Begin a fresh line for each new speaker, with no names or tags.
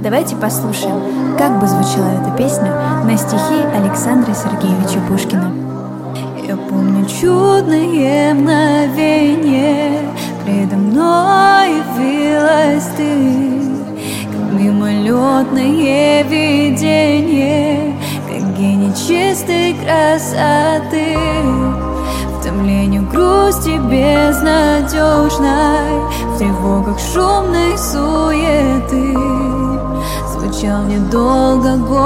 Давайте послушаем, как бы звучала эта песня на стихи Александра Сергеевича Пушкина.
Я помню чудное мгновение, предо мной явилась ты, как мимолетное видение, как гений чистой красоты. В томлении грусти безнадежной, в тревогах шумной суеты звучал недолго голос